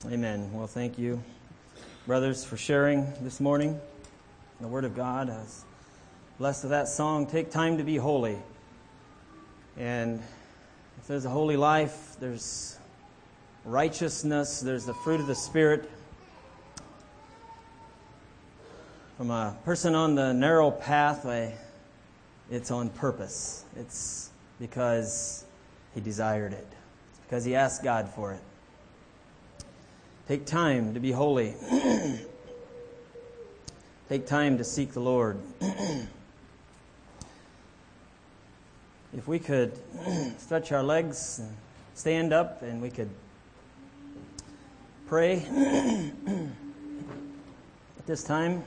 Amen. Well, thank you, brothers, for sharing this morning the Word of God. I was blessed with that song, Take Time to Be Holy. And if there's a holy life, there's righteousness, there's the fruit of the Spirit. From a person on the narrow path, it's on purpose. It's because he desired it. It's because he asked God for it. Take time to be holy. Take time to seek the Lord. If we could stretch our legs and stand up and we could pray at this time.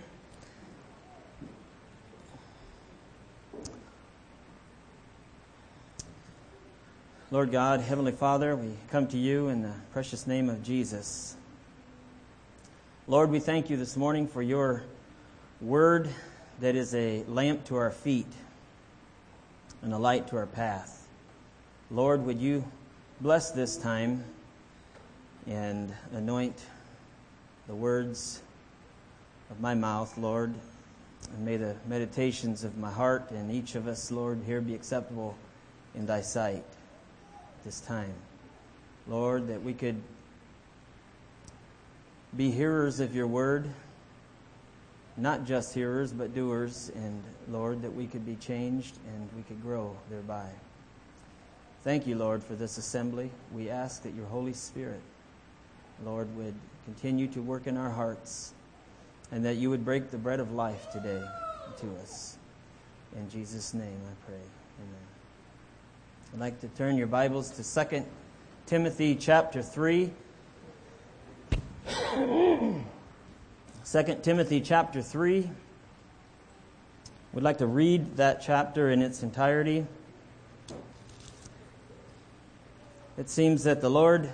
Lord God, Heavenly Father, we come to you in the precious name of Jesus. Lord, we thank you this morning for your word that is a lamp to our feet and a light to our path. Lord, would you bless this time and anoint the words of my mouth, Lord, and may the meditations of my heart and each of us, Lord, here be acceptable in thy sight this time. Lord, that we could be hearers of your word, not just hearers, but doers, and Lord, that we could be changed and we could grow thereby. Thank you, Lord, for this assembly. We ask that your Holy Spirit, Lord, would continue to work in our hearts and that you would break the bread of life today to us. In Jesus' name I pray. Amen. I'd like to turn your Bibles to 2 Timothy chapter 3. 2 Timothy chapter 3. We'd like to read that chapter in its entirety. It seems that the Lord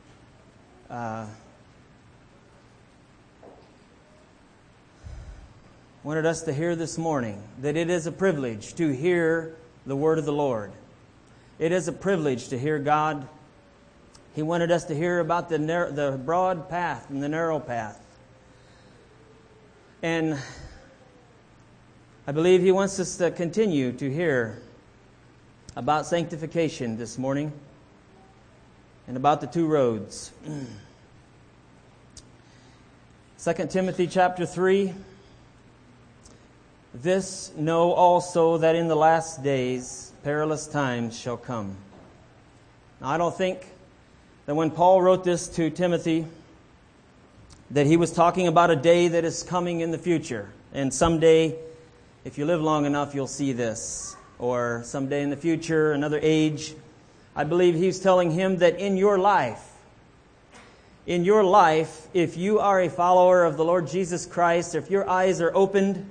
wanted us to hear this morning that it is a privilege to hear the word of the Lord. It is a privilege to hear God. He wanted us to hear about the broad path and the narrow path. And I believe He wants us to continue to hear about sanctification this morning and about the two roads. 2 Timothy chapter 3. This know also that in the last days perilous times shall come. Now, I don't think that when Paul wrote this to Timothy, that he was talking about a day that is coming in the future. And someday, if you live long enough, you'll see this. Or someday in the future, another age. I believe he's telling him that in your life, if you are a follower of the Lord Jesus Christ, if your eyes are opened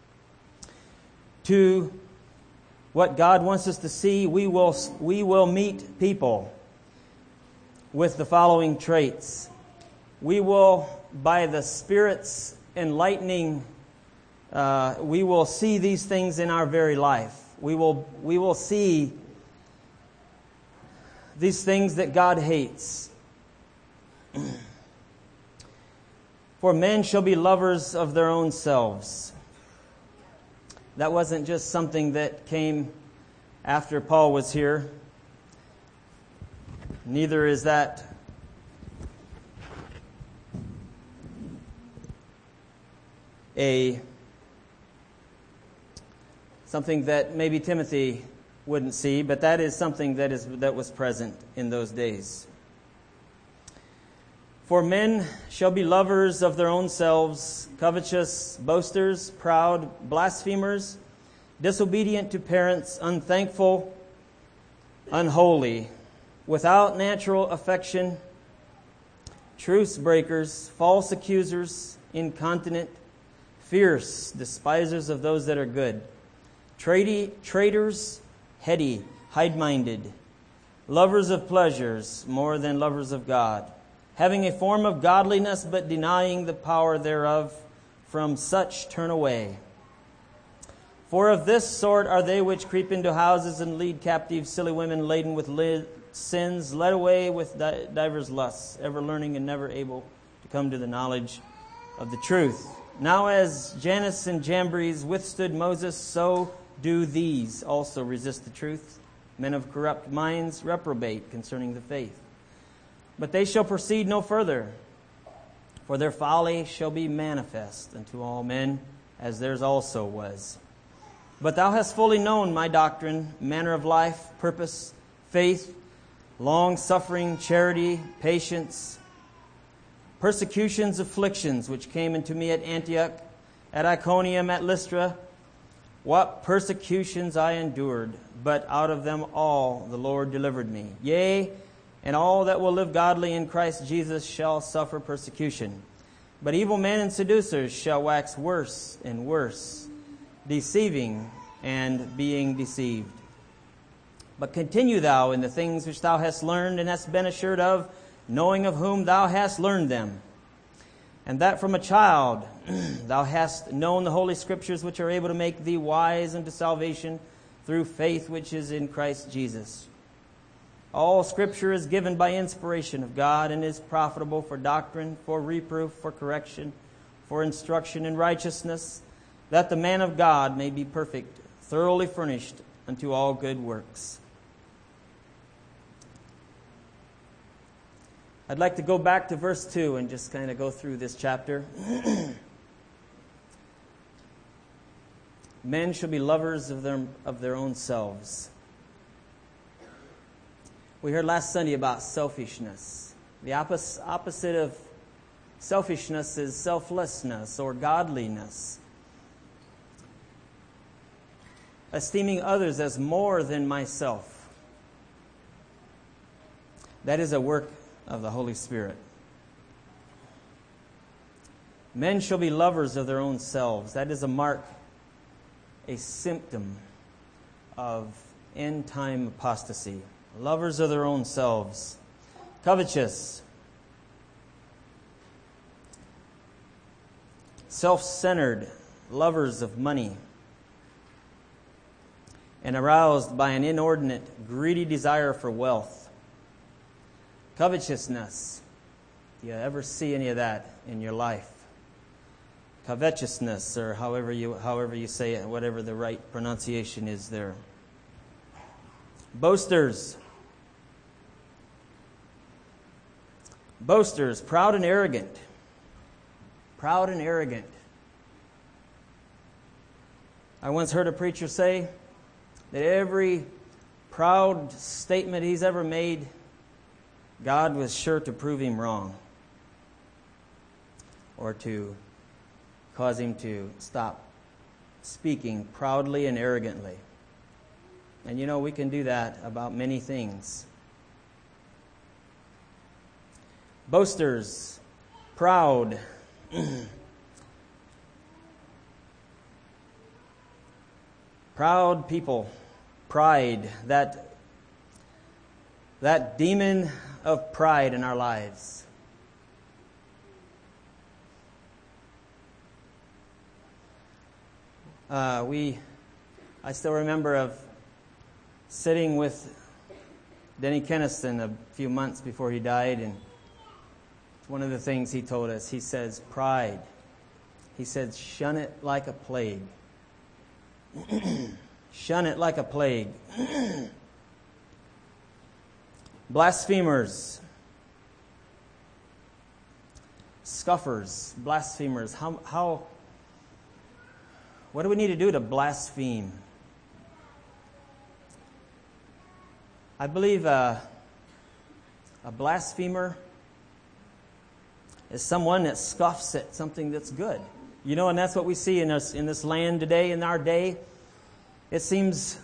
to what God wants us to see, we will meet people with the following traits. We will, by the Spirit's enlightening, we will see these things in our very life. We will see these things that God hates. For men shall be lovers of their own selves. That wasn't just something that came after Paul was here. Neither is that something that maybe Timothy wouldn't see, but that is something that was present in those days. For men shall be lovers of their own selves, covetous, boasters, proud, blasphemers, disobedient to parents, unthankful, unholy, without natural affection, truce breakers, false accusers, incontinent, fierce, despisers of those that are good, traitors, heady, high-minded, lovers of pleasures more than lovers of God, having a form of godliness but denying the power thereof. From such turn away. For of this sort are they which creep into houses and lead captive silly women laden with sins, led away with divers lusts, ever learning and never able to come to the knowledge of the truth. Now as Jannes and Jambres withstood Moses, so do these also resist the truth. Men of corrupt minds reprobate concerning the faith. But they shall proceed no further, for their folly shall be manifest unto all men, as theirs also was. But thou hast fully known my doctrine, manner of life, purpose, faith, long-suffering, charity, patience, persecutions, afflictions, which came unto me at Antioch, at Iconium, at Lystra. What persecutions I endured, but out of them all the Lord delivered me. Yea, and all that will live godly in Christ Jesus shall suffer persecution. But evil men and seducers shall wax worse and worse, deceiving and being deceived. But continue thou in the things which thou hast learned and hast been assured of, knowing of whom thou hast learned them. And that from a child thou hast known the Holy Scriptures, which are able to make thee wise unto salvation through faith which is in Christ Jesus. All Scripture is given by inspiration of God and is profitable for doctrine, for reproof, for correction, for instruction in righteousness, that the man of God may be perfect, thoroughly furnished unto all good works. I'd like to go back to verse 2 and just kind of go through this chapter. Men shall be lovers of their own selves. We heard last Sunday about selfishness. The opposite of selfishness is selflessness or godliness. Esteeming others as more than myself. That is a work of the Holy Spirit. Men shall be lovers of their own selves. That is a mark, a symptom of end-time apostasy. Lovers of their own selves. Covetous. Self-centered. Lovers of money. And aroused by an inordinate, greedy desire for wealth. Covetousness. Do you ever see any of that in your life? Covetousness, or however you say it, whatever the right pronunciation is there. Boasters. Boasters, proud and arrogant. Proud and arrogant. I once heard a preacher say that every proud statement he's ever made, God was sure to prove him wrong, or to cause him to stop speaking proudly and arrogantly. And you know, we can do that about many things. Boasters, proud. Proud people, pride, that demon of pride in our lives. I still remember of sitting with Denny Keniston a few months before he died, and one of the things he told us, he says, pride. He said, shun it like a plague. Shun it like a plague. Blasphemers. Scoffers. Blasphemers. What do we need to do to blaspheme? I believe a blasphemer is someone that scoffs at something that's good. You know, and that's what we see in this land today, in our day. It seems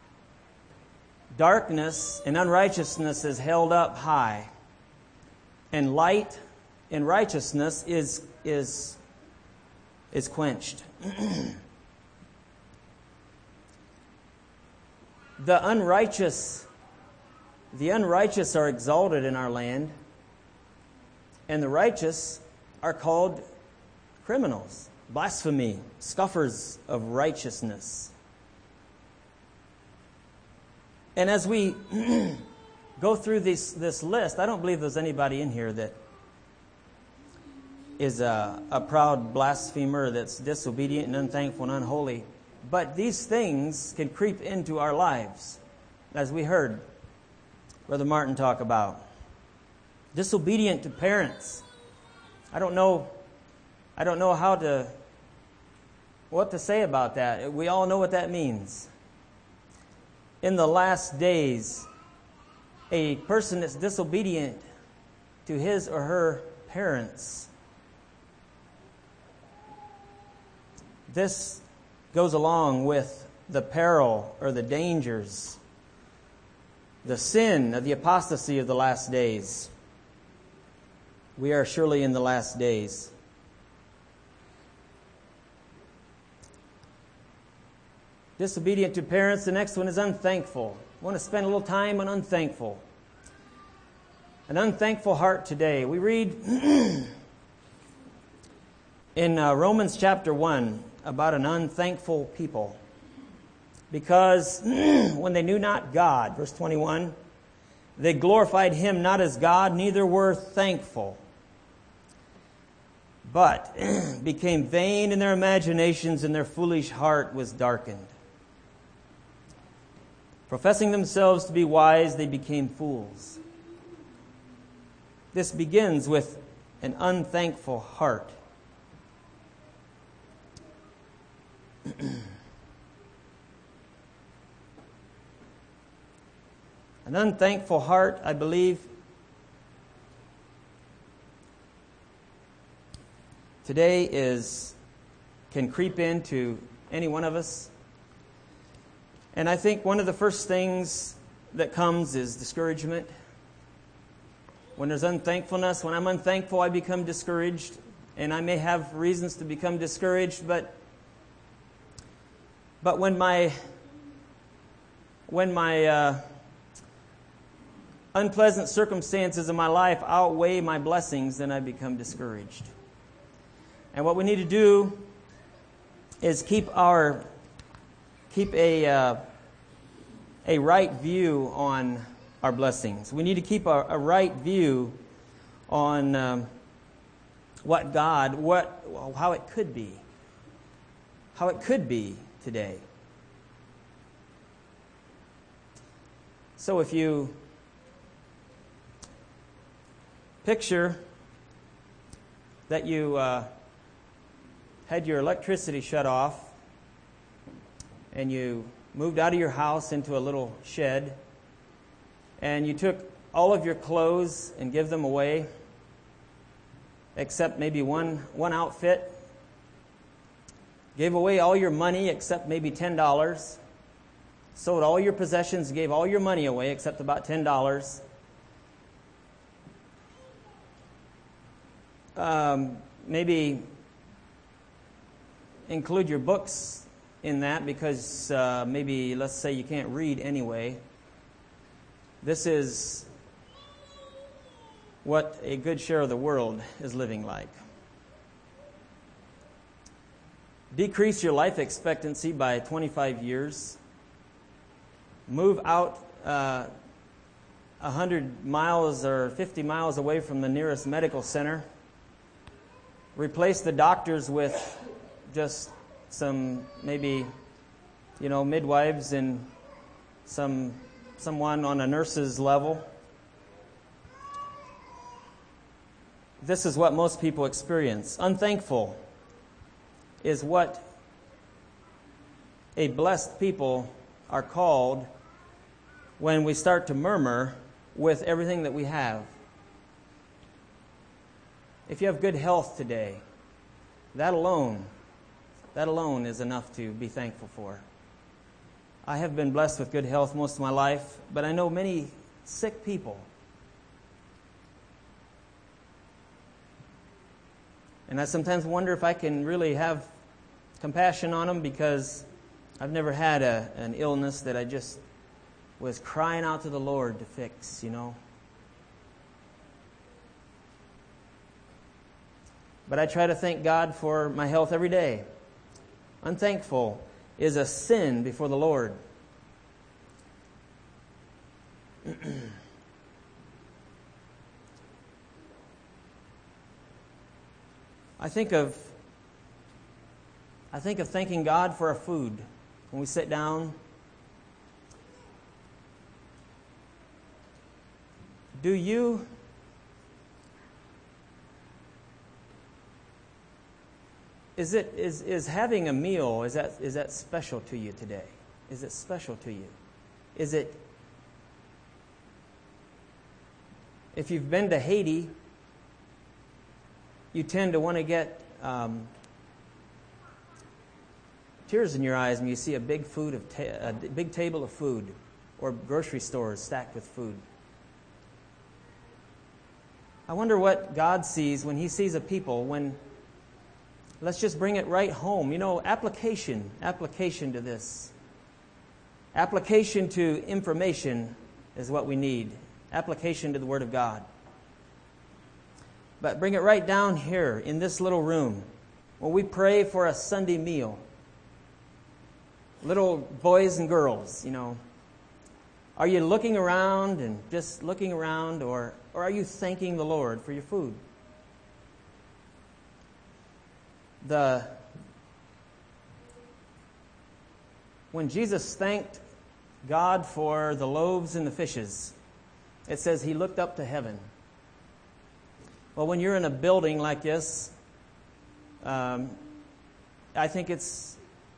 darkness and unrighteousness is held up high, and light and righteousness is quenched. The unrighteous are exalted in our land, and the righteous are called criminals, blasphemy, scoffers of righteousness. And as we go through this list, I don't believe there's anybody in here that is a proud blasphemer that's disobedient and unthankful and unholy. But these things can creep into our lives, as we heard Brother Martin talk about. Disobedient to parents. I don't know what to say about that. We all know what that means. In the last days, a person that's disobedient to his or her parents, this goes along with the peril or the dangers, the sin of the apostasy of the last days. We are surely in the last days. Disobedient to parents. The next one is unthankful. I want to spend a little time on unthankful. An unthankful heart today. We read in Romans chapter 1 about an unthankful people. Because when they knew not God, verse 21, they glorified Him not as God, neither were thankful, but became vain in their imaginations, and their foolish heart was darkened. Professing themselves to be wise, they became fools. This begins with an unthankful heart. An unthankful heart, I believe, today can creep into any one of us. And I think one of the first things that comes is discouragement. When there's unthankfulness, when I'm unthankful, I become discouraged. And I may have reasons to become discouraged, but when my unpleasant circumstances in my life outweigh my blessings, then I become discouraged. And what we need to do is keep a right view on our blessings. We need to keep a right view on how it could be today. So if you picture that you had your electricity shut off and you moved out of your house into a little shed and you took all of your clothes and give them away except maybe one outfit, gave away all your money except maybe $10, sold all your possessions, gave all your money away except about $10. Maybe include your books in that because maybe, let's say, you can't read anyway. This is what a good share of the world is living like. Decrease your life expectancy by 25 years. Move out 100 miles or 50 miles away from the nearest medical center. Replace the doctors with just some maybe, midwives and someone on a nurse's level. This is what most people experience. Unthankful is what a blessed people are called when we start to murmur with everything that we have. If you have good health today, that alone is enough to be thankful for. I have been blessed with good health most of my life, but I know many sick people. And I sometimes wonder if I can really have compassion on them because I've never had an illness that I just was crying out to the Lord to fix, But I try to thank God for my health every day. Unthankful is a sin before the Lord. I think of thanking God for our food when we sit down. Is having a meal, is that special to you today? Is it special to you? Is it, if you've been to Haiti, you tend to want to get tears in your eyes when you see a big big table of food, or grocery stores stacked with food. I wonder what God sees when He sees a people when, let's just bring it right home. Application to this. Application to information is what we need. Application to the Word of God. But bring it right down here in this little room when we pray for a Sunday meal. Little boys and girls, are you looking around and just looking around, or are you thanking the Lord for your food? When Jesus thanked God for the loaves and the fishes, it says He looked up to heaven. Well, when you're in a building like this, I think it's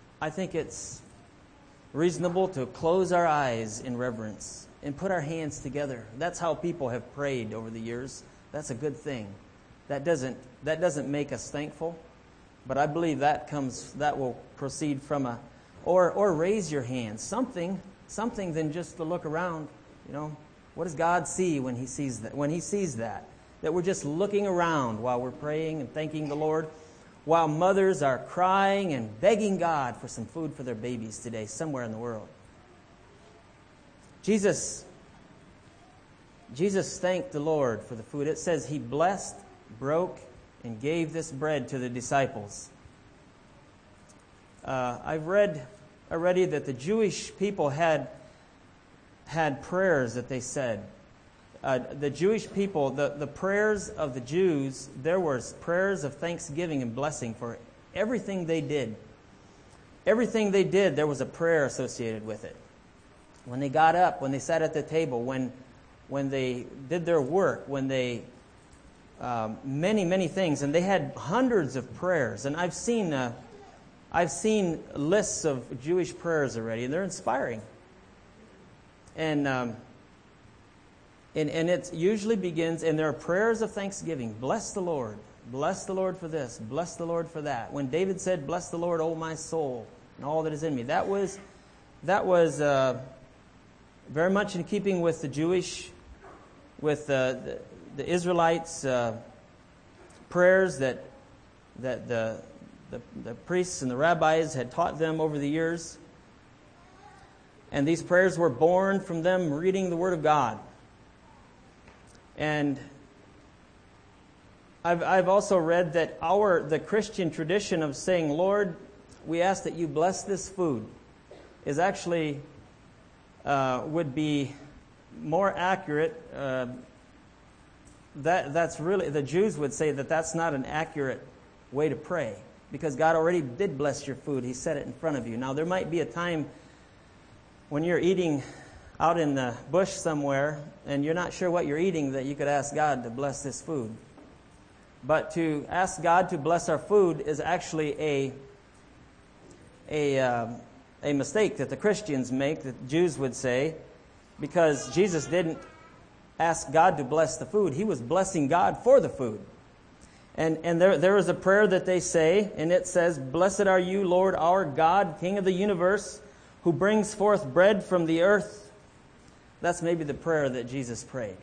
reasonable to close our eyes in reverence and put our hands together. That's how people have prayed over the years. That's a good thing. That doesn't make us thankful, but I believe that will proceed from or raise your hands. Something than just to look around. What does God see when He sees that? When He sees that we're just looking around while we're praying and thanking the Lord, while mothers are crying and begging God for some food for their babies today somewhere in the world. Jesus thanked the Lord for the food. It says He blessed, broke, and gave this bread to the disciples. I've read already that the Jewish people had prayers that they said. The Jewish people, the prayers of the Jews, there was prayers of thanksgiving and blessing for everything they did. Everything they did, there was a prayer associated with it. When they got up, when they sat at the table, when they did their work, when they many things, and they had hundreds of prayers. And I've seen lists of Jewish prayers already, and they're inspiring. And it usually begins, and there are prayers of thanksgiving. Bless the Lord. Bless the Lord for this. Bless the Lord for that. When David said, "Bless the Lord, O my soul, and all that is in me," that was very much in keeping with the Israelites' prayers that the priests and the rabbis had taught them over the years. And these prayers were born from them reading the Word of God. And I've also read that the Christian tradition of saying, "Lord, we ask that you bless this food," is actually would be more accurate. That's really, the Jews would say that that's not an accurate way to pray, because God already did bless your food. He set it in front of you. Now, there might be a time when you're eating out in the bush somewhere and you're not sure what you're eating, that you could ask God to bless this food. But to ask God to bless our food is actually a mistake that the Christians make, that Jews would say, because Jesus didn't ask God to bless the food. He was blessing God for the food. And there is a prayer that they say, and it says, "Blessed are you, Lord, our God, King of the universe, who brings forth bread from the earth." That's maybe the prayer that Jesus prayed.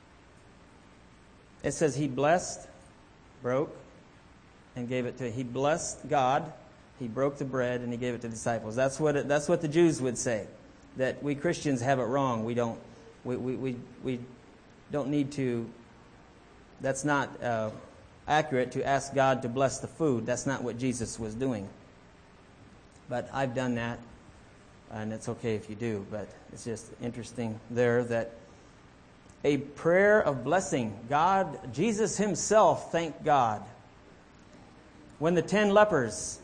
It says He blessed, broke, and gave it to. He blessed God, He broke the bread, and He gave it to the disciples. That's what the Jews would say. That we Christians have it wrong. We don't need to. That's not accurate to ask God to bless the food. That's not what Jesus was doing. But I've done that, and it's okay if you do. But it's just interesting there that a prayer of blessing. Jesus Himself thanked God. When the 10 lepers,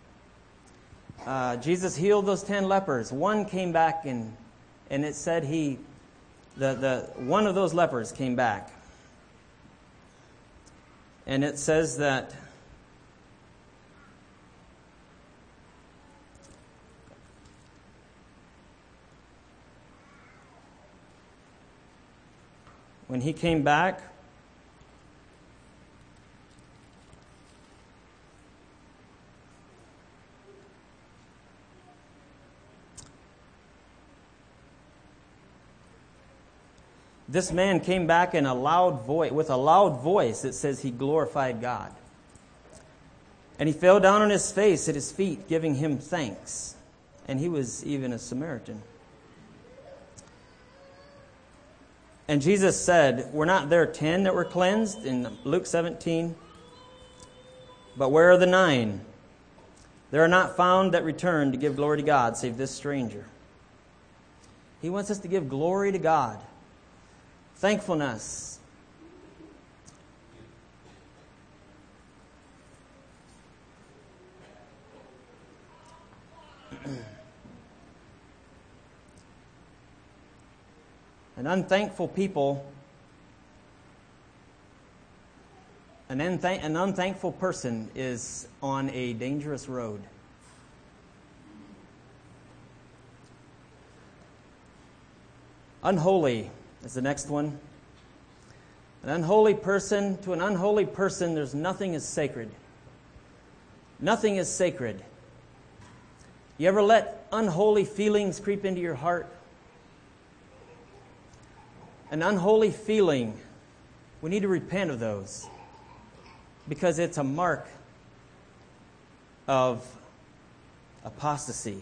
Jesus healed those 10 lepers, one came back and it said one of those lepers came back. And it says that when he came back, this man came back in with a loud voice. It says he glorified God. And he fell down on his face at his feet, giving him thanks. And he was even a Samaritan. And Jesus said, were not there 10 that were cleansed in Luke 17? But where are the 9? There are not found that return to give glory to God, save this stranger. He wants us to give glory to God. Thankfulness. An unthankful people, an unthankful person is on a dangerous road. Unholy is the next one. An unholy person, to an unholy person, there's nothing is sacred. Nothing is sacred. You ever let unholy feelings creep into your heart? An unholy feeling, we need to repent of those because it's a mark of apostasy.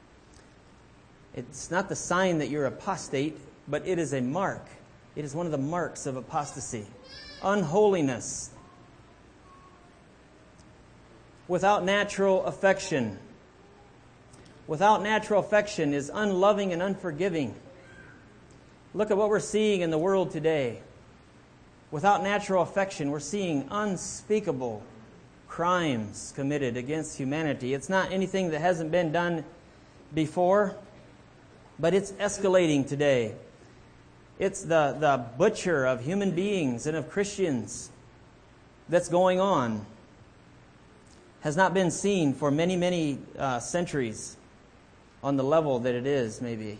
It's not the sign that you're apostate, but it is a mark. It is one of the marks of apostasy. Unholiness. Without natural affection. Without natural affection is unloving and unforgiving. Look at what we're seeing in the world today. Without natural affection, we're seeing unspeakable crimes committed against humanity. It's not anything that hasn't been done before, but it's escalating today. It's the butcher of human beings and of Christians that's going on. Has not been seen for many, many centuries on the level that it is, maybe.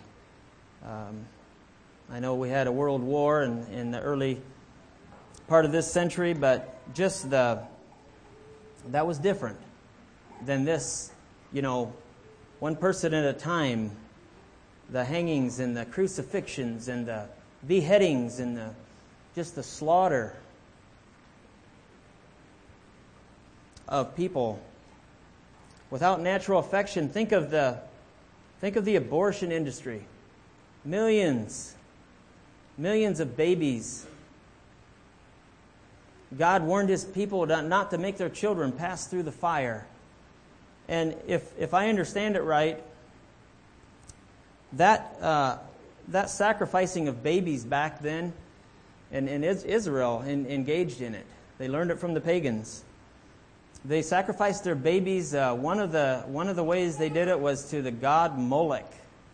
I know we had a world war in the early part of this century, but just that was different than this, one person at a time. The hangings and the crucifixions and the beheadings and just the slaughter of people without natural affection. Think of the abortion industry. Millions of babies. God warned His people not to make their children pass through the fire. And if I understand it right, that sacrificing of babies back then, and Israel engaged in it. They learned it from the pagans. They sacrificed their babies. One of the ways they did it was to the god Molech,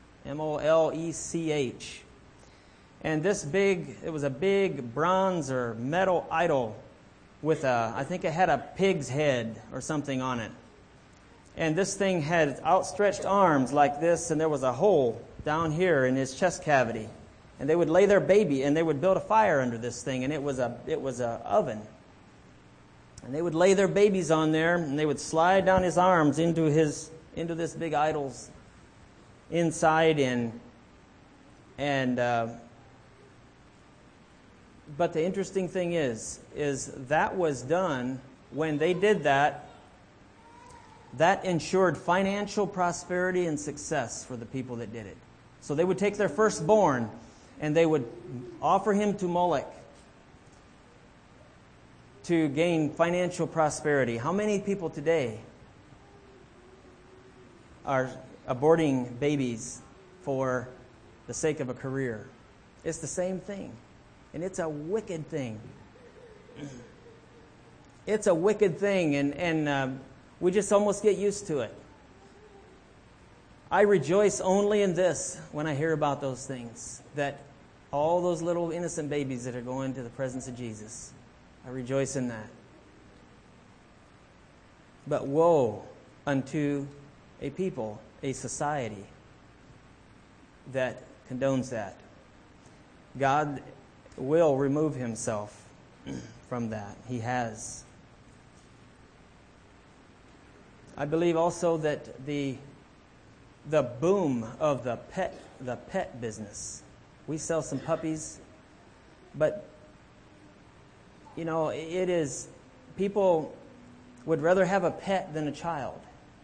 Molech. And it was a big bronze or metal idol with I think it had a pig's head or something on it. And this thing had outstretched arms like this, and there was a hole down here in his chest cavity. And they would lay their baby, and they would build a fire under this thing, and it was a oven. And they would lay their babies on there, and they would slide down his arms into this big idol's inside, but the interesting thing is that was done when they did that. That ensured financial prosperity and success for the people that did it. So they would take their firstborn and they would offer him to Molech to gain financial prosperity. How many people today are aborting babies for the sake of a career? It's the same thing. And it's a wicked thing. it's a wicked thing, and we just almost get used to it. I rejoice only in this when I hear about those things, that all those little innocent babies that are going to the presence of Jesus. I rejoice in that. But woe unto a people, a society that condones that. God will remove himself from that. He has. I believe also that the boom of the pet business. We sell some puppies, but it is, people would rather have a pet than a child.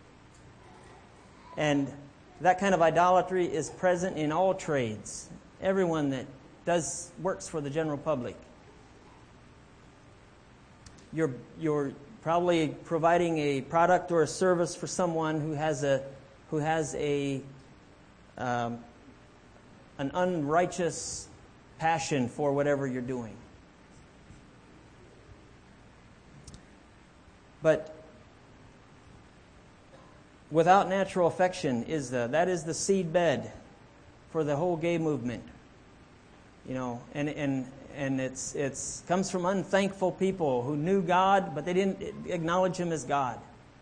And that kind of idolatry is present in all trades. Everyone that works for the general public. You're probably providing a product or a service for someone who has an unrighteous passion for whatever you're doing. But without natural affection that is the seed bed for the whole gay movement. And it's comes from unthankful people who knew God, but they didn't acknowledge him as God.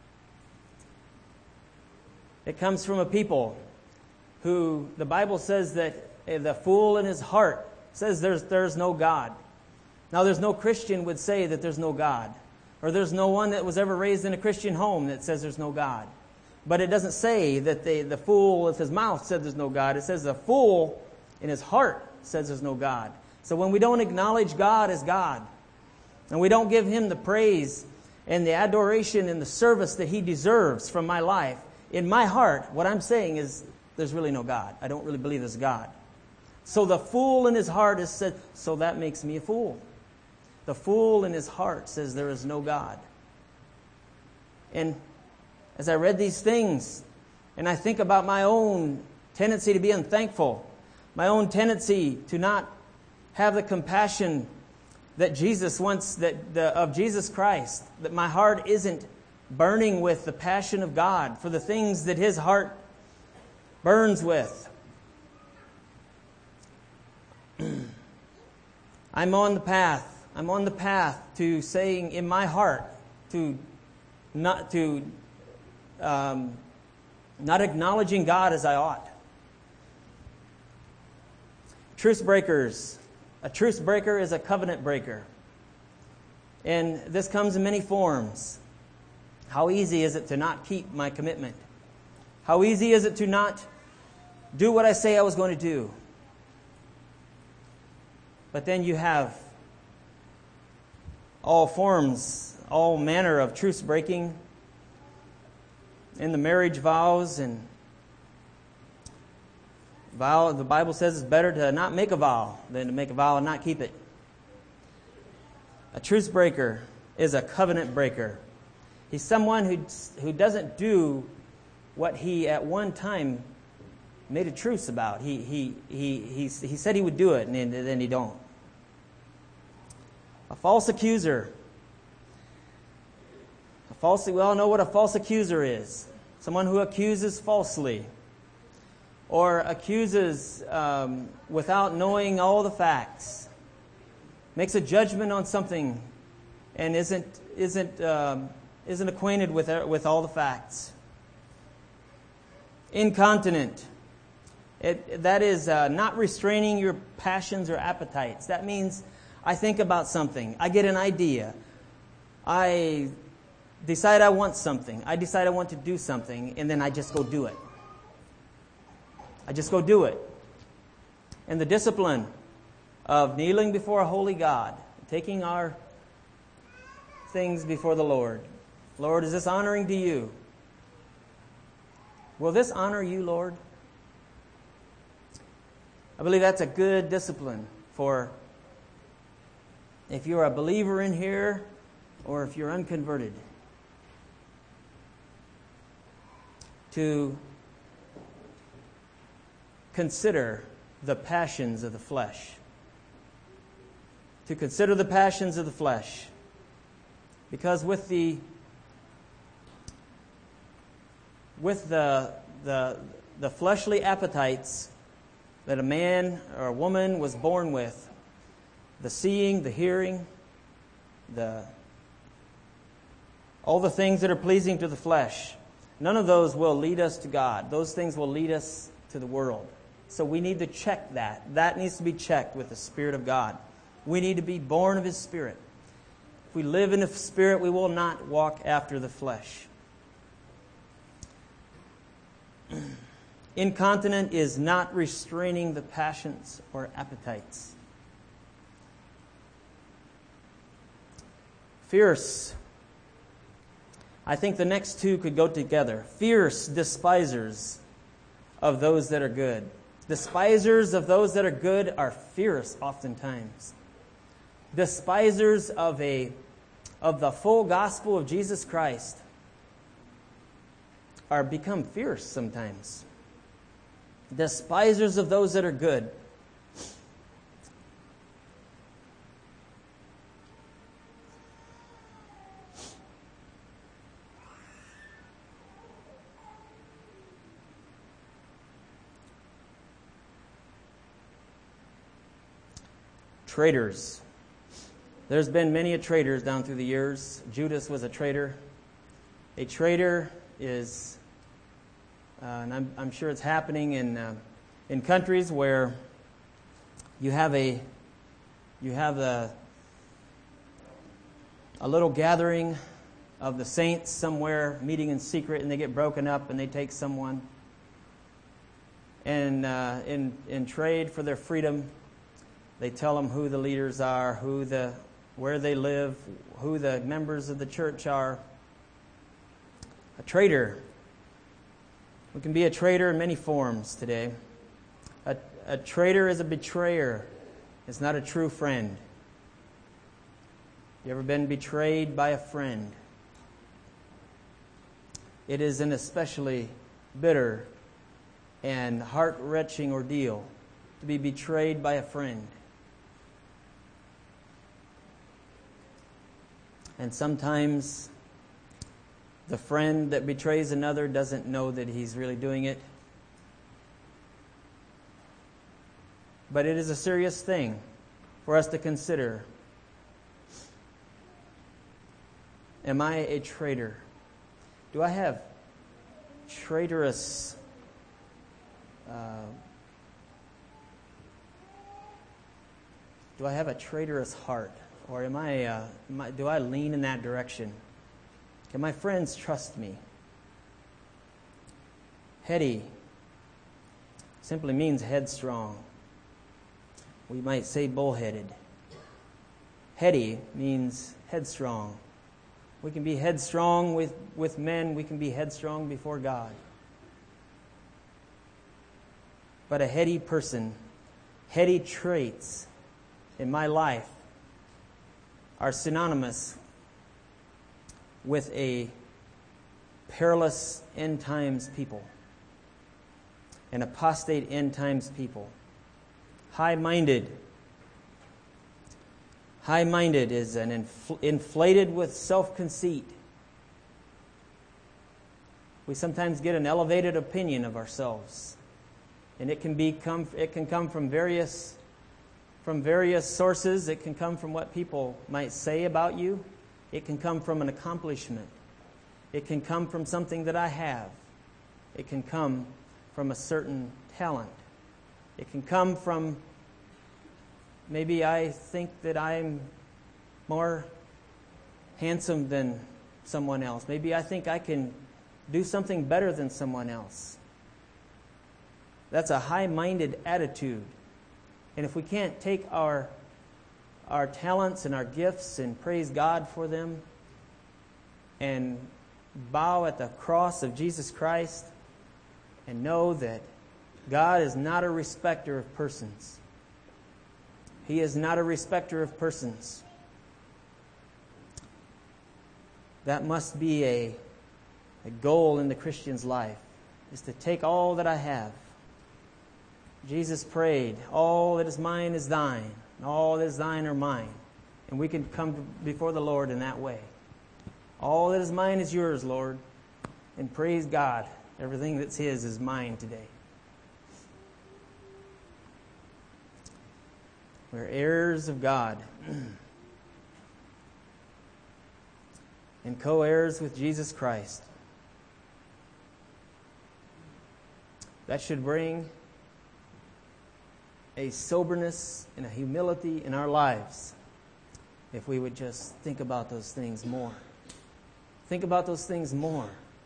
It comes from a people who the Bible says that the fool in his heart says there's no God. Now, there's no Christian would say that there's no God. Or there's no one that was ever raised in a Christian home that says there's no God. But it doesn't say that the fool with his mouth said there's no God. It says the fool in his heart says there's no God. So when we don't acknowledge God as God, and we don't give him the praise and the adoration and the service that he deserves from my life, in my heart, what I'm saying is there's really no God. I don't really believe there's God. So the fool in his heart has said, so that makes me a fool. The fool in his heart says there is no God. And as I read these things, and I think about my own tendency to be unthankful, my own tendency to not have the compassion that Jesus wants, of Jesus Christ, that my heart isn't burning with the passion of God for the things that his heart burns with. I'm on the path. I'm on the path to saying in my heart not acknowledging God as I ought. Truce breakers. A truce breaker is a covenant breaker. And this comes in many forms. How easy is it to not keep my commitment? How easy is it to not do what I say I was going to do? But then you have all forms, all manner of truce breaking in the marriage vows, and the Bible says it's better to not make a vow than to make a vow and not keep it. A truce breaker is a covenant breaker. He's someone who doesn't do what he at one time made a truce about. He said he would do it, and then he don't. A false accuser. We all know what a false accuser is. Someone who accuses falsely, or accuses without knowing all the facts, makes a judgment on something, and isn't acquainted with all the facts. Incontinent. That is not restraining your passions or appetites. That means I think about something. I get an idea. I decide I want something. I decide I want to do something, and then I just go do it. I just go do it. And the discipline of kneeling before a holy God, taking our things before the Lord. Lord, is this honoring to you? Will this honor you, Lord? I believe that's a good discipline for if you're a believer in here or if you're unconverted. To consider the passions of the flesh. To consider the passions of the flesh. Because with the fleshly appetites that a man or a woman was born with, the seeing, the hearing, all the things that are pleasing to the flesh, none of those will lead us to God. Those things will lead us to the world. So we need to check that. That needs to be checked with the Spirit of God. We need to be born of His Spirit. If we live in the Spirit, we will not walk after the flesh. Incontinent is not restraining the passions or appetites. Fierce. I think the next two could go together. Fierce despisers of those that are good. Despisers of those that are good are fierce oftentimes. Despisers of the full gospel of Jesus Christ are become fierce sometimes. Despisers of those that are good. Traitors. There's been many a traitors down through the years. Judas was a traitor. A traitor is, and I'm sure it's happening in countries where you have a little gathering of the saints somewhere meeting in secret, and they get broken up and they take someone, and in trade for their freedom, they tell them who the leaders are, where they live, who the members of the church are. A traitor. We can be a traitor in many forms today. A traitor is a betrayer. It's not a true friend. You ever been betrayed by a friend? It is an especially bitter and heart-wrenching ordeal to be betrayed by a friend. And sometimes the friend that betrays another doesn't know that he's really doing it. But it is a serious thing for us to consider. Am I a traitor? Do I have traitorous do I have a traitorous heart? Or do I lean in that direction? Can my friends trust me? Heady simply means headstrong. We might say bullheaded. Heady means headstrong. We can be headstrong with men. We can be headstrong before God. But a heady person, heady traits in my life are synonymous with a perilous end times people, an apostate end times people. High-minded. High-minded is an inflated with self-conceit. We sometimes get an elevated opinion of ourselves, and it can come from various sources. It can come from what people might say about you. It can come from an accomplishment. It can come from something that I have. It can come from a certain talent. It can come from maybe I think that I'm more handsome than someone else. Maybe I think I can do something better than someone else. That's a high-minded attitude. And if we can't take our talents and our gifts and praise God for them and bow at the cross of Jesus Christ and know that God is not a respecter of persons. He is not a respecter of persons. That must be a goal in the Christian's life, is to take all that I have. Jesus prayed, all that is mine is thine, and all that is thine are mine. And we can come before the Lord in that way. All that is mine is yours, Lord. And praise God, everything that's His is mine today. We're heirs of God and co-heirs with Jesus Christ. That should bring a soberness and a humility in our lives if we would just think about those things more. Think about those things more.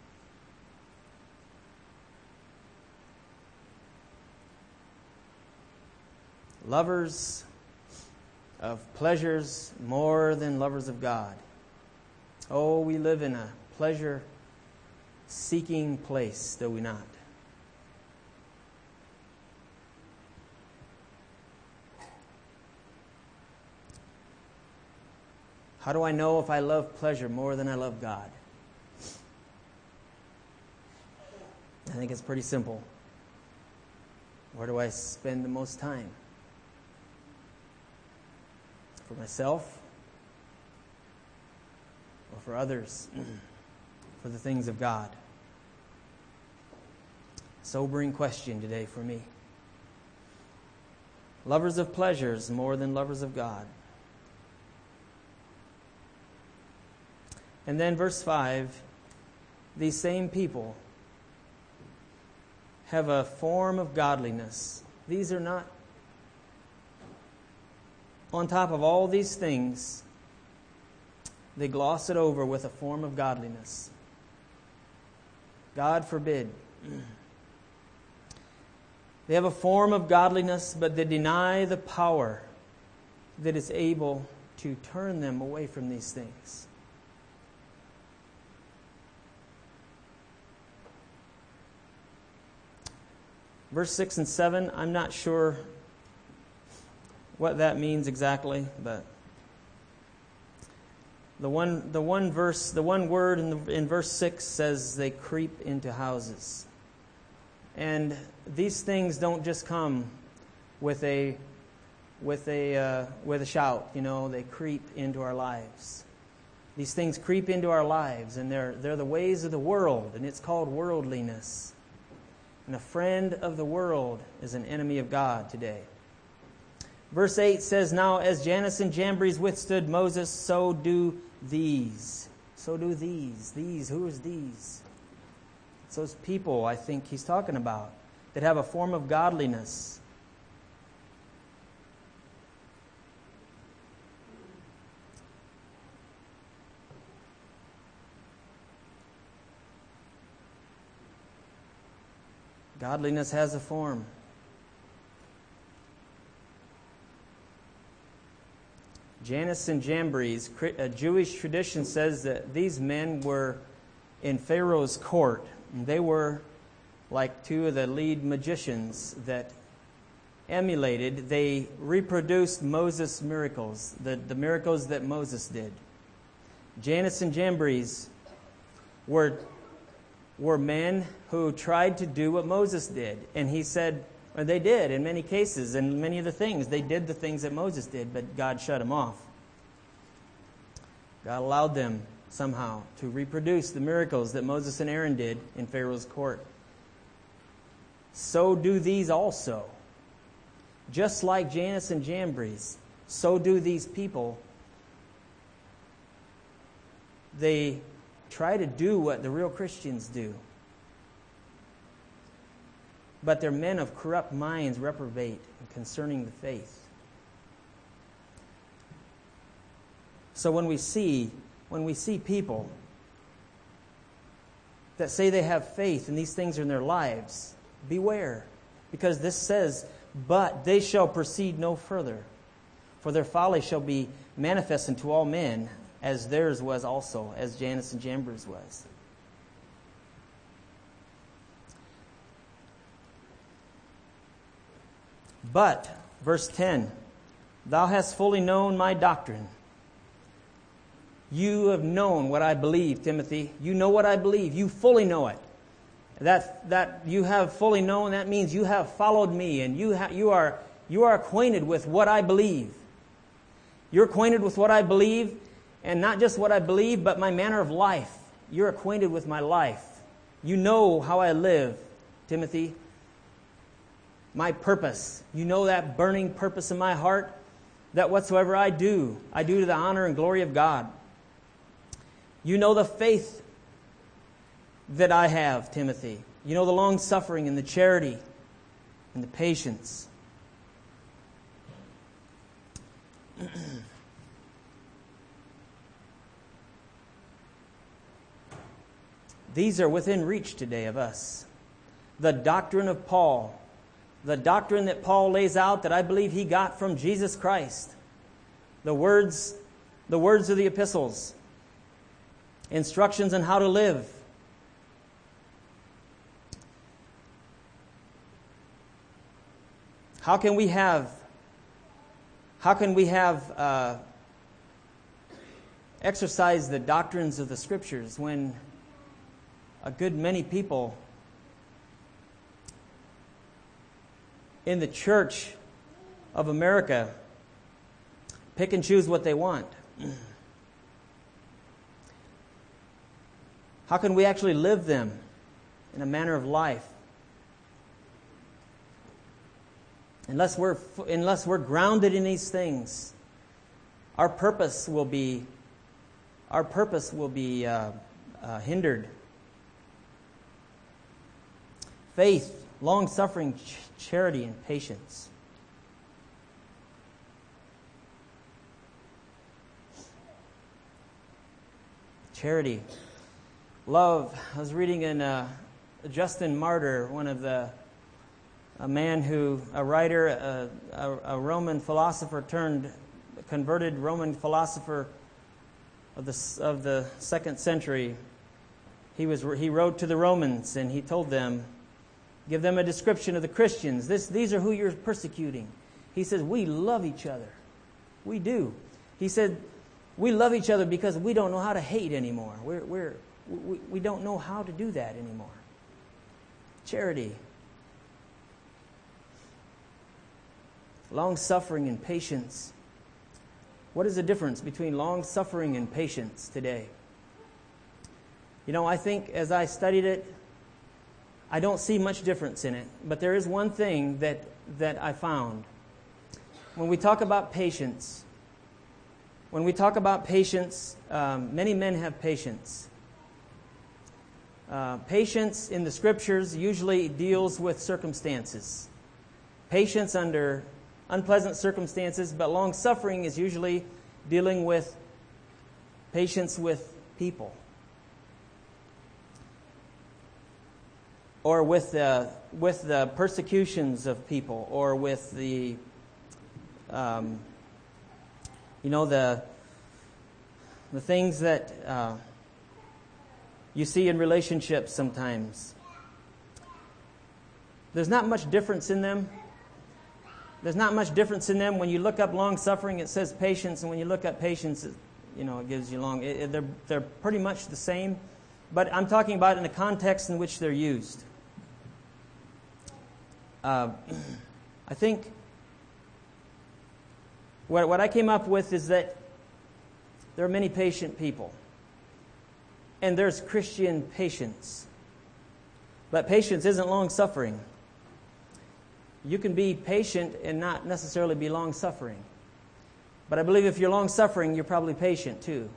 Lovers of pleasures more than lovers of God. Oh, we live in a pleasure-seeking place, do we not? How do I know if I love pleasure more than I love God? I think it's pretty simple. Where do I spend the most time? For myself? Or for others? For the things of God? Sobering question today for me. Lovers of pleasures more than lovers of God. And then verse 5, these same people have a form of godliness. These are not, on top of all these things, they gloss it over with a form of godliness. God forbid. They have a form of godliness, but they deny the power that is able to turn them away from these things. Verse 6 and 7, I'm not sure what that means exactly, but the one word in verse 6 says they creep into houses. And these things don't just come with a shout, they creep into our lives. These things creep into our lives, and they're the ways of the world, and it's called worldliness. And a friend of the world is an enemy of God today. Verse 8 says, now as Jannes and Jambres withstood Moses, so do these. So do these. These, who is these? It's those people I think he's talking about that have a form of godliness. Godliness has a form. Jannes and Jambres, a Jewish tradition says that these men were in Pharaoh's court. And they were like two of the lead magicians that emulated. They reproduced Moses' miracles, the miracles that Moses did. Jannes and Jambres were men who tried to do what Moses did. And he said, or they did in many cases, and many of the things. They did the things that Moses did, but God shut them off. God allowed them somehow to reproduce the miracles that Moses and Aaron did in Pharaoh's court. So do these also. Just like Jannes and Jambres, so do these people. They try to do what the real Christians do. But they're men of corrupt minds, reprobate concerning the faith. So when we see people that say they have faith and these things are in their lives, beware. Because this says, but they shall proceed no further. For their folly shall be manifest unto all men, as theirs was also, as Jannes and Jambres was. But, verse 10, thou hast fully known my doctrine. You have known what I believe, Timothy. You know what I believe. You fully know it. That you have fully known, that means you have followed me, and you are acquainted with what I believe. You're acquainted with what I believe, And not just what I believe, but my manner of life. You're acquainted with my life. You know how I live, Timothy. My purpose. You know that burning purpose in my heart, that whatsoever I do to the honor and glory of God. You know the faith that I have, Timothy. You know the long-suffering and the charity and the patience. These are within reach today of us. The doctrine of Paul, the doctrine that Paul lays out that I believe he got from Jesus Christ. The words of the epistles, instructions on how to live. How can we have exercise the doctrines of the Scriptures when a good many people in the Church of America pick and choose what they want? How can we actually live them in a manner of life? Unless we're grounded in these things, our purpose will be hindered. Faith, long-suffering, charity, and patience. Charity. Love. I was reading in Justin Martyr, a writer, a Roman philosopher turned converted Roman philosopher of the 2nd century. He wrote to the Romans and he told them, give them a description of the Christians. These are who you're persecuting. He says, we love each other. We do. He said, we love each other because we don't know how to hate anymore. We don't know how to do that anymore. Charity. Long-suffering and patience. What is the difference between long-suffering and patience today? I think as I studied it, I don't see much difference in it. But there is one thing that I found. When we talk about patience, many men have patience. Patience in the Scriptures usually deals with circumstances. Patience under unpleasant circumstances, but long-suffering is usually dealing with patience with people. Or with the persecutions of people, or with the things that you see in relationships sometimes. There's not much difference in them. There's not much difference in them. When you look up long-suffering, it says patience, and when you look up patience, it gives you long. They're pretty much the same, but I'm talking about in the context in which they're used. I think what I came up with is that there are many patient people, and there's Christian patience. But patience isn't long-suffering. You can be patient and not necessarily be long-suffering. But I believe if you're long-suffering, you're probably patient too.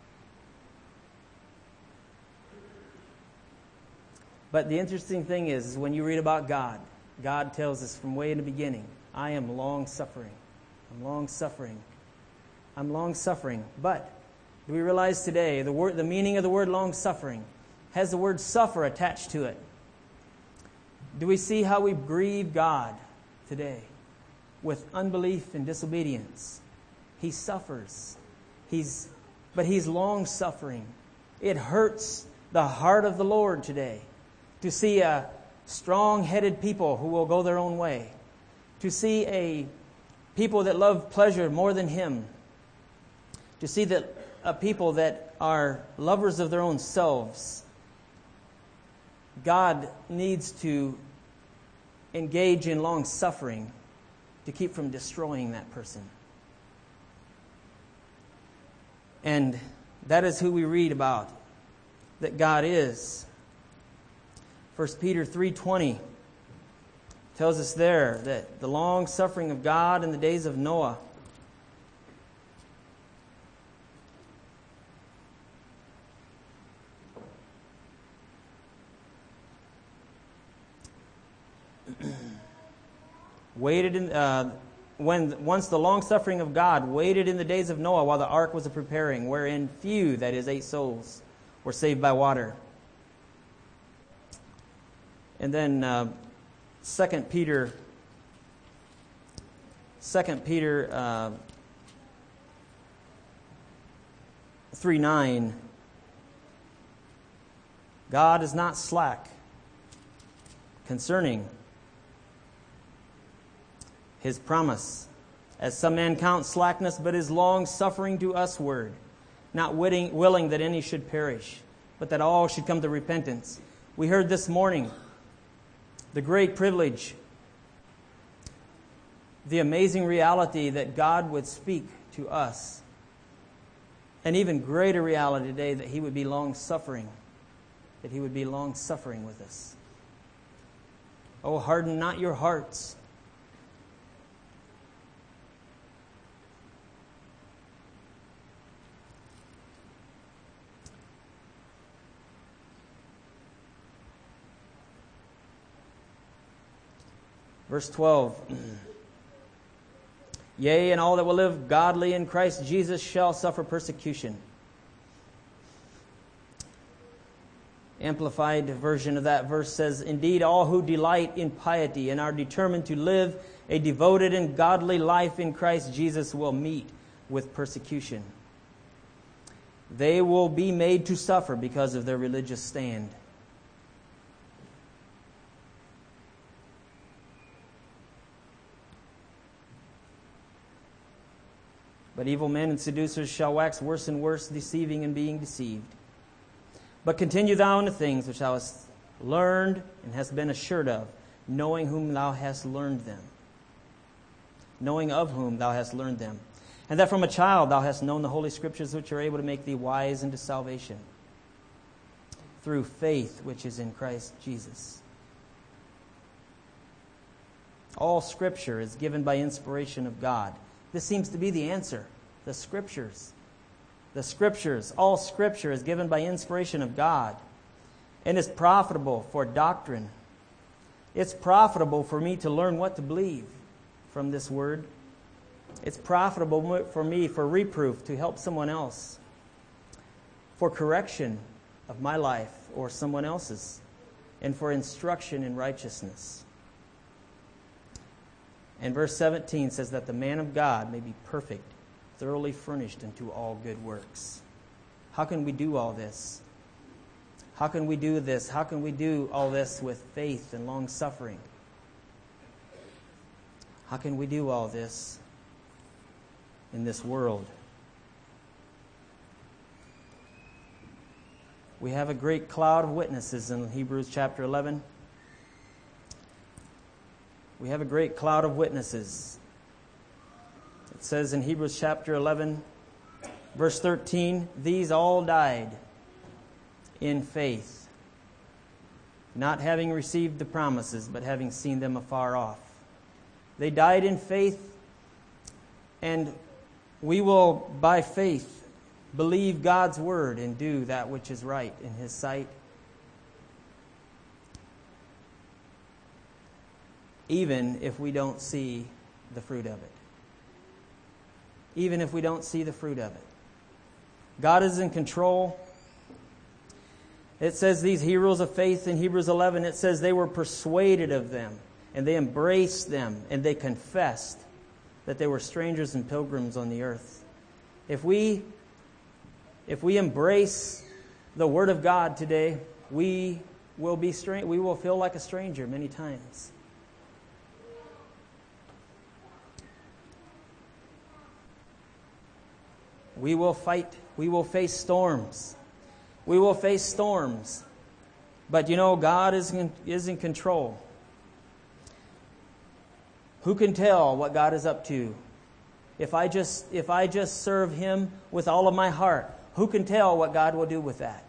But the interesting thing is when you read about God, God tells us from way in the beginning, I am long-suffering. I'm long-suffering. I'm long-suffering. But do we realize today the meaning of the word long-suffering has the word suffer attached to it? Do we see how we grieve God today with unbelief and disobedience? He suffers. But He's long-suffering. It hurts the heart of the Lord today to see a strong-headed people who will go their own way, to see a people that love pleasure more than Him, to see that a people that are lovers of their own selves. God needs to engage in long-suffering to keep from destroying that person. And that is who we read about, that God is. 1 Peter 3:20 tells us there that the long suffering of God in the days of Noah. Once the long suffering of God waited in the days of Noah while the ark was preparing, wherein few, that is 8 souls, were saved by water. And then 2 Peter 3:9, God is not slack concerning His promise, as some men count slackness, but is long-suffering to usward, not willing that any should perish, but that all should come to repentance. We heard this morning the great privilege, the amazing reality that God would speak to us. An even greater reality today that He would be long-suffering, that He would be long-suffering with us. Oh, harden not your hearts. Verse 12, yea, and all that will live godly in Christ Jesus shall suffer persecution. Amplified version of that verse says, indeed, all who delight in piety and are determined to live a devoted and godly life in Christ Jesus will meet with persecution. They will be made to suffer because of their religious stand. But evil men and seducers shall wax worse and worse, deceiving and being deceived. But continue thou in the things which thou hast learned and hast been assured of, knowing whom thou hast learned them. Knowing of whom thou hast learned them. And that from a child thou hast known the Holy Scriptures, which are able to make thee wise unto salvation, through faith which is in Christ Jesus. All Scripture is given by inspiration of God. This seems to be the answer. The Scriptures. The Scriptures. All Scripture is given by inspiration of God and is profitable for doctrine. It's profitable for me to learn what to believe from this Word. It's profitable for me for reproof, to help someone else, for correction of my life or someone else's, and for instruction in righteousness. And verse 17 says that the man of God may be perfect, thoroughly furnished unto all good works. How can we do all this? How can we do this? How can we do all this with faith and long suffering? How can we do all this in this world? We have a great cloud of witnesses in Hebrews chapter 11. We have a great cloud of witnesses. It says in Hebrews chapter 11, verse 13, these all died in faith, not having received the promises, but having seen them afar off. They died in faith, and we will, by faith, believe God's word and do that which is right in His sight, even if we don't see the fruit of it. Even if we don't see the fruit of it. God is in control. It says these heroes of faith in Hebrews 11, it says they were persuaded of them, and they embraced them, and they confessed that they were strangers and pilgrims on the earth. If we embrace the Word of God today, we will feel like a stranger many times. We will fight. We will face storms. We will face storms. But God is in control. Who can tell what God is up to? if I just serve Him with all of my heart, who can tell what God will do with that?